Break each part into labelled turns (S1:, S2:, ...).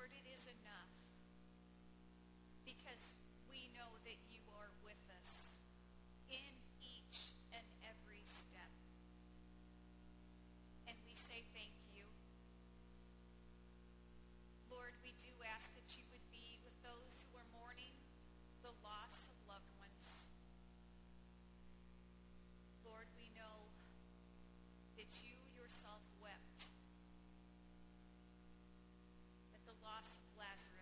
S1: Lord, it is enough because we know that you are with us in each and every step. And we say thank you. Lord, we do ask that you would be with those who are mourning the loss of loved ones. Lord, we know that you yourself wept at the loss of Lazarus.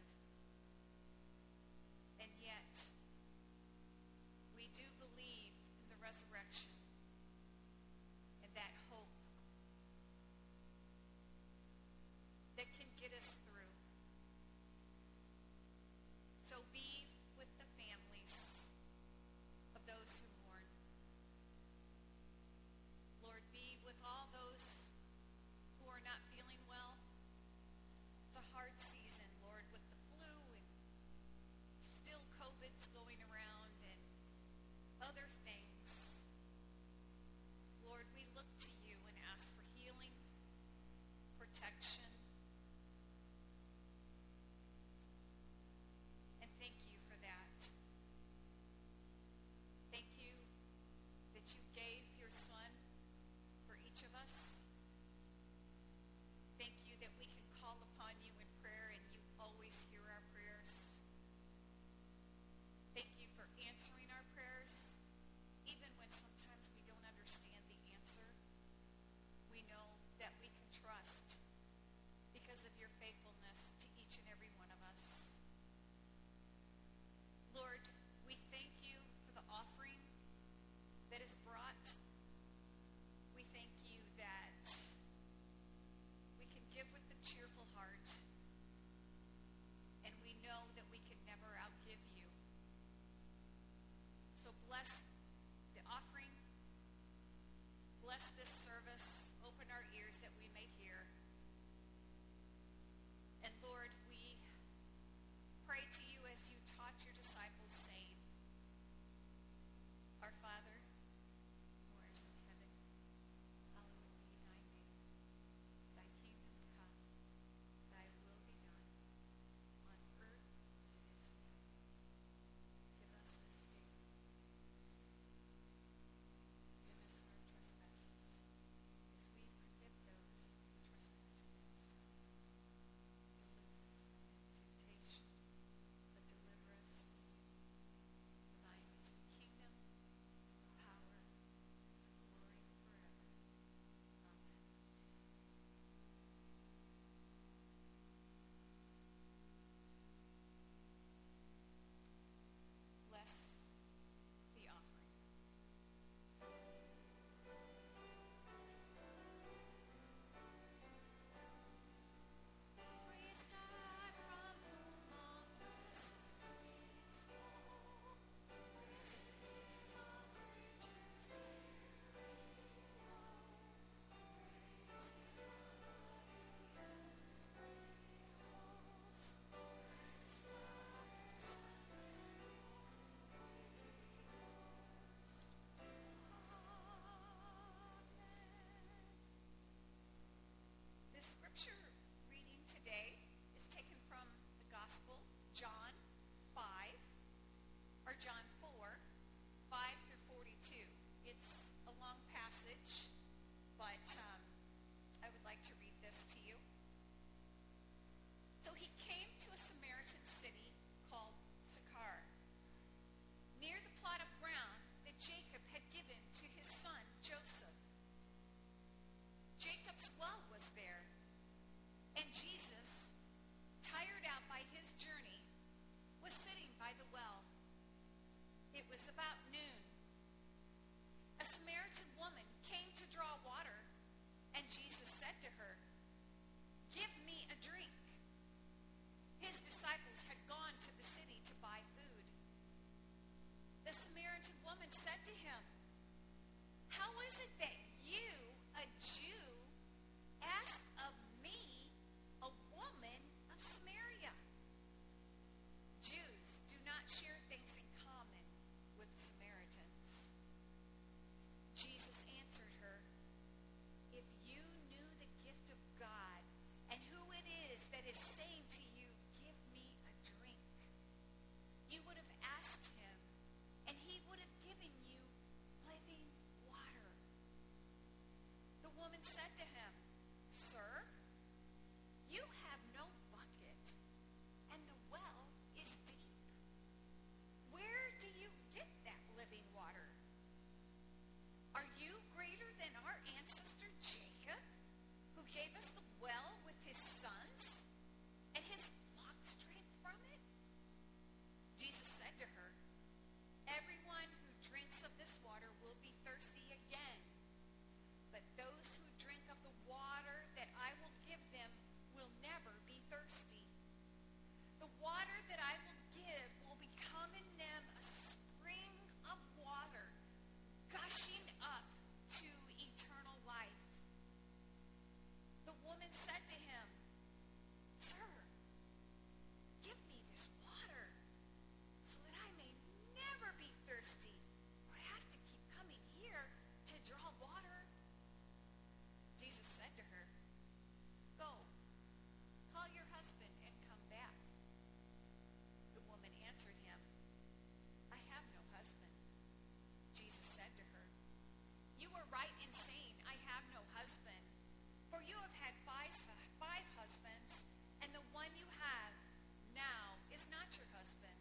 S1: had five husbands, and the one you have now is not your husband.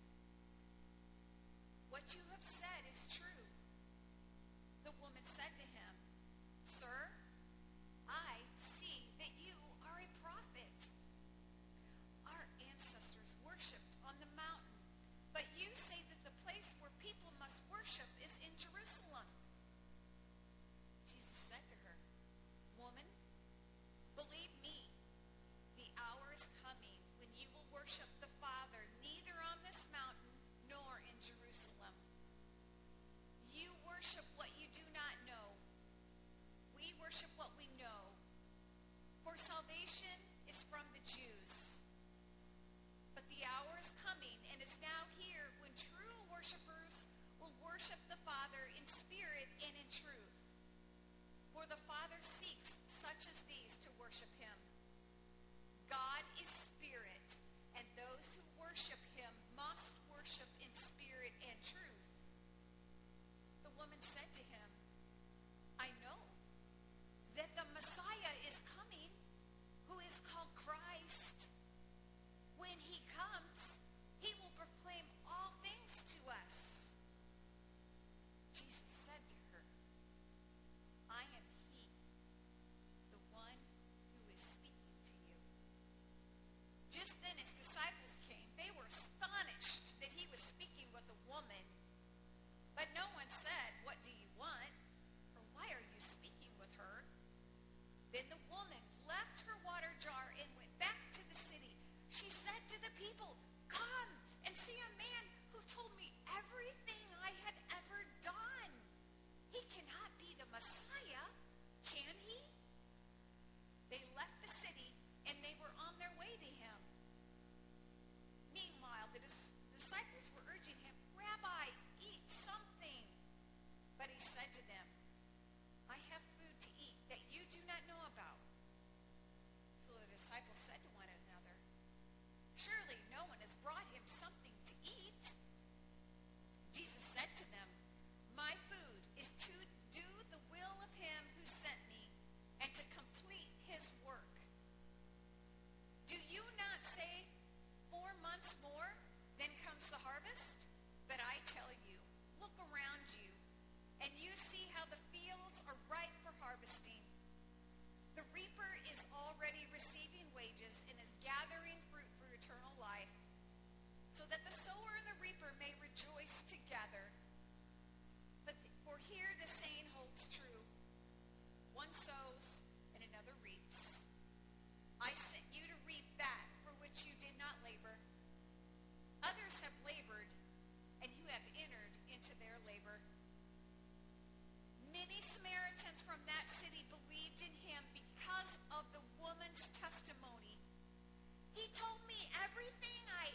S1: What you have said is true." The woman said to him, "Sir, I see that you are a prophet. Our ancestors worshipped on the mountain, but you say that the place where people must worship is in Jerusalem." Jesus said to her, "Woman, believe me, the hour is coming when you will worship the Father neither on this mountain nor in Jerusalem. You worship what you do not know. We worship what we know, for salvation is from the Jews. But the hour is coming and is now here when true worshipers will worship the Father in spirit and in truth. For the Father seeks such as these to worship him. God is spirit, and those who worship him must worship in spirit and truth." The woman said to him, "I know that the Messiah is coming, who is called Christ. When he comes, he will proclaim all things to us." Jesus said to her, "I am he, the one who is speaking to you." Just then his disciples came. They were astonished that he was speaking with a woman. But no one said, "What do you want?" or "Why are you speaking with her?" Then the woman left her water jar and went back to the city. She said to the people, "Come and see a man who told me everything I had ever done. He cannot be the Messiah, can he?" They left the city and they were on their way to him. Meanwhile, the disciples were urging him, "Rabbi, eat something." But he said to them, "I have food to eat that you do not know about." So the disciples said to one another, "Surely no one has brought him something to eat." Jesus said to them, "My food is to do the will of him who sent me and to complete his work. Do you not say, 4 months more, then comes the harvest? But I tell you, look around you, and you see how the fields are ripe for harvesting. The reaper is already receiving wages and is gathering fruit for eternal life, so that the sower and the reaper may rejoice together. For here the saying holds true, one sows and another reaps. I sent you to reap that for which you did not labor. Others have labored, and you have entered into their labor." Many Samaritans from that city believed in him because of the woman's testimony. "He told me everything I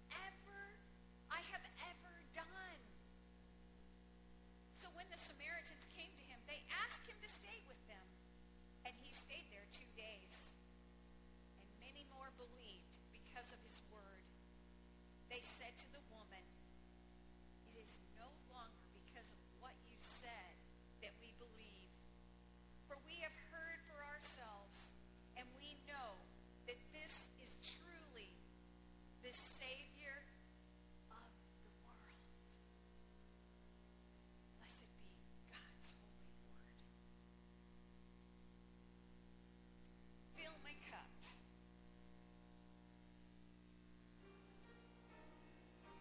S1: have ever done." So when the Samaritans came to him, they asked him to stay with them, and he stayed there 2 days. And many more believed because of his word. They said to the woman, "It is no longer because of what you said that we believe, for we have heard for ourselves, and we know that this is truly the Savior of the world." Blessed be God's holy word. Fill my cup.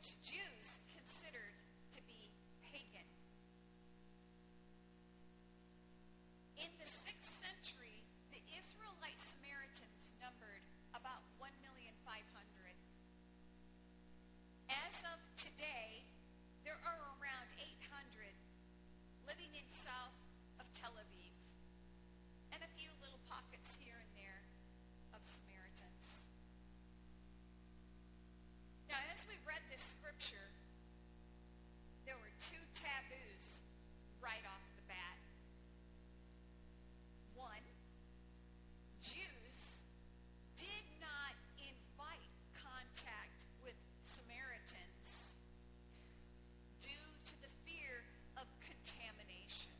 S1: which Jews considered to be pagan. In the 6th century, the Israelite Samaritans numbered about 1,500,000. As of today, there are around 800 living in south of Tel Aviv, and a few little pockets here and there of Samaritans. Now, as we read this scripture, there were two taboos right off the bat. One, Jews did not invite contact with Samaritans due to the fear of contamination.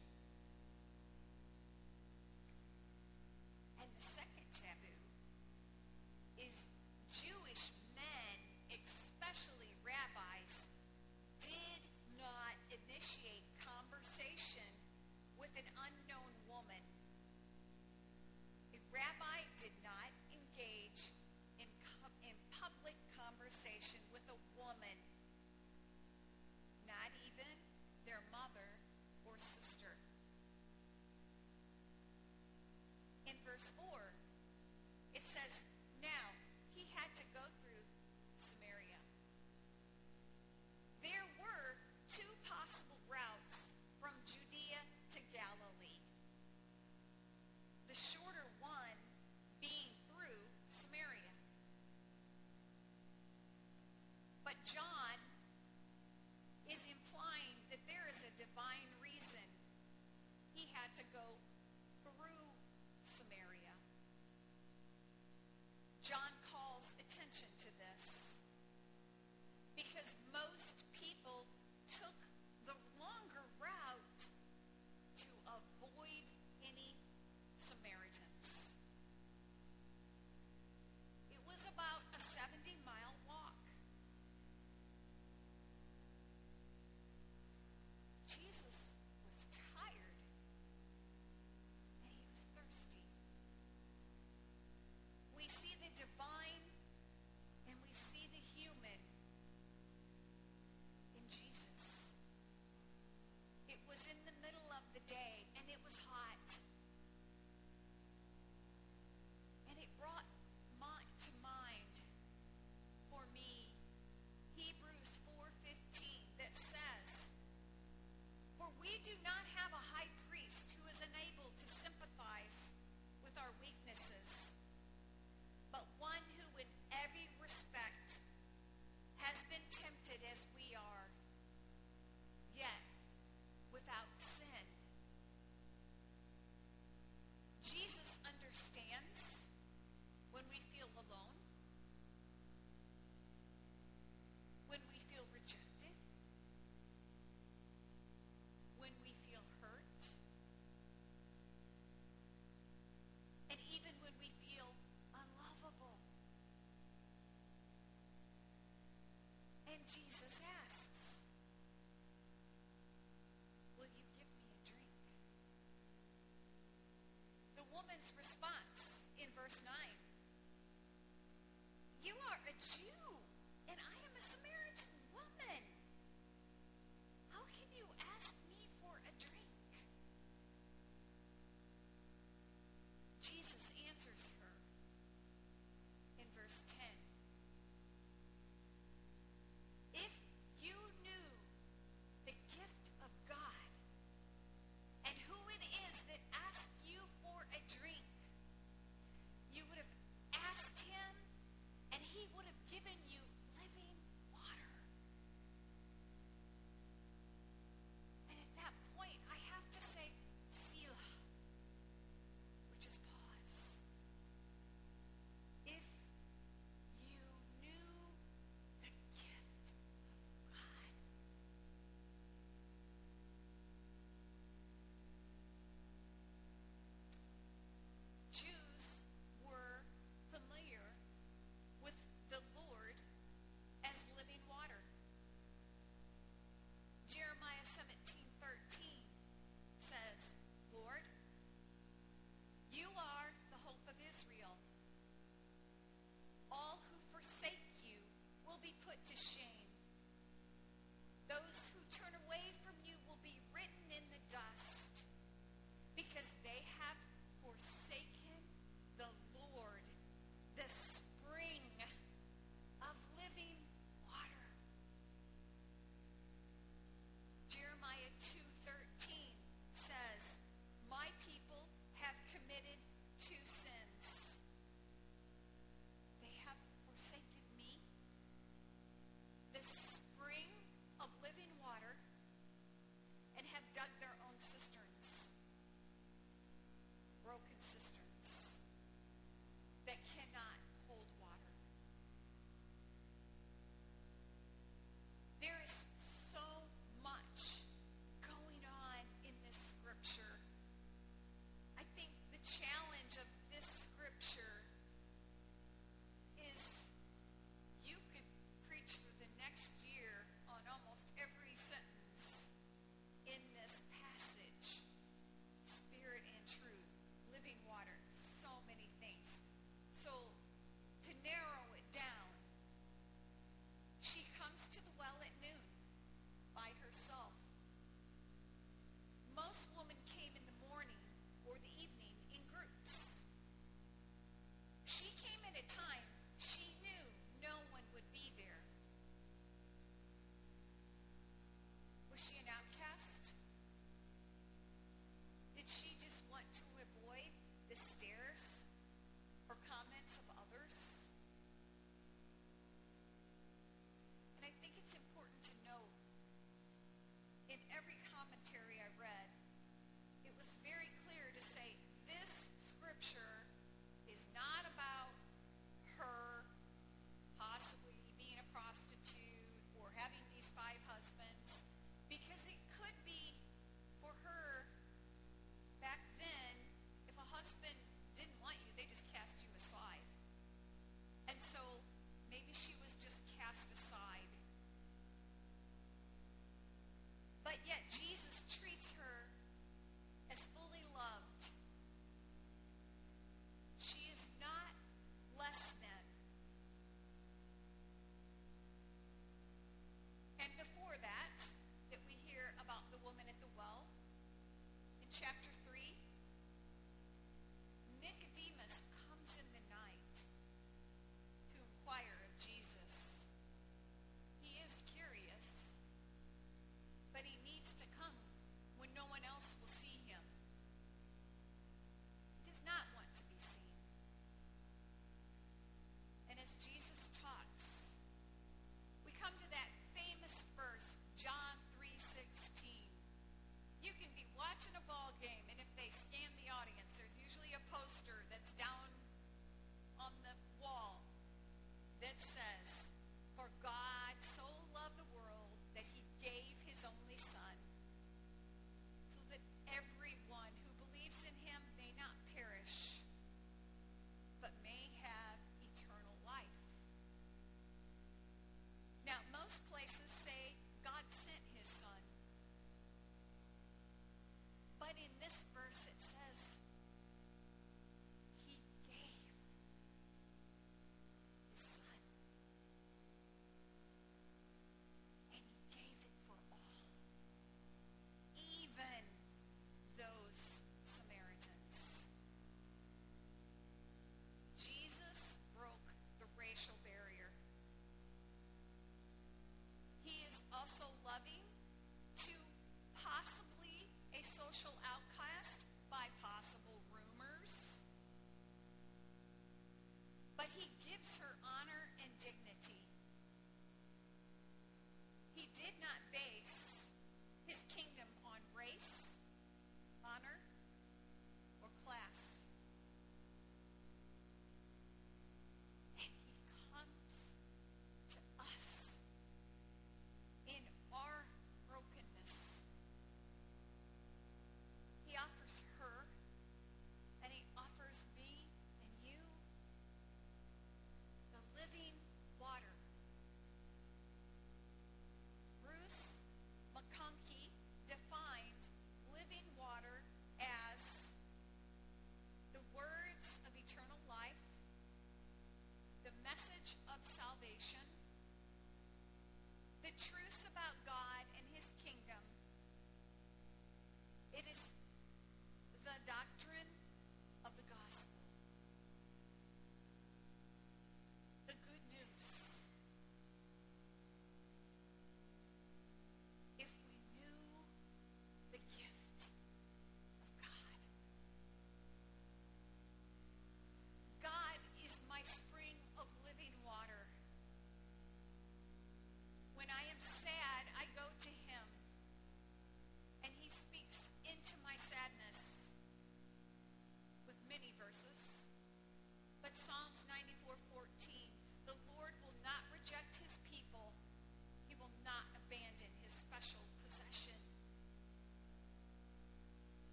S1: And the second taboo is Jewish men, especially rabbis, did not initiate conversation with an unknown woman. A rabbi did not engage in public conversation with a woman, not even their mother or sister. In verse 4, it says, "Now he had to go through Samaria." There were two possible routes from Judea to Galilee. The shorter one being through Samaria. But John is implying that there is a divine reason he had to go through Samaria. John calls attention to this because most people took the longer route to avoid any Samaritans. It was about a 70-mile walk. Jesus was tired and he was thirsty. We see the divine and we see the human in Jesus. It was in the middle of the day and it was hot. And it brought to mind for me Hebrews 4:15 that says, "For we do not have a high priest who is unable to sympathize with our weaknesses, but one who in every respect has been tempted as we are, yet without sin." Jesus understands when we feel alone, when we feel rejected, when we feel hurt, and even when we feel unlovable. And Jesus asks, "Will you give me a drink?" The woman's response in verse 9, "You are a Jew, and I am a Samaritan woman. How can you ask me for a drink?" Jesus answers her in verse 10, "If you knew the gift of God and who it is that asks you for a drink, it says,